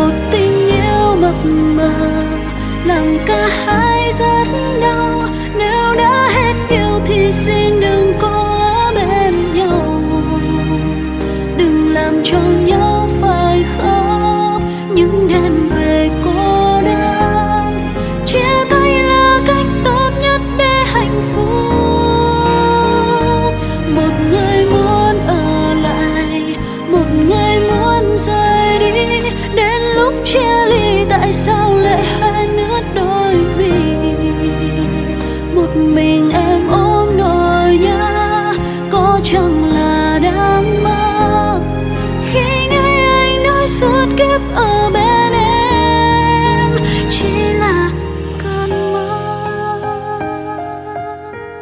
một tình yêu mập mờ làm cả hai rất đau. Nếu đã hết yêu thì xin đừng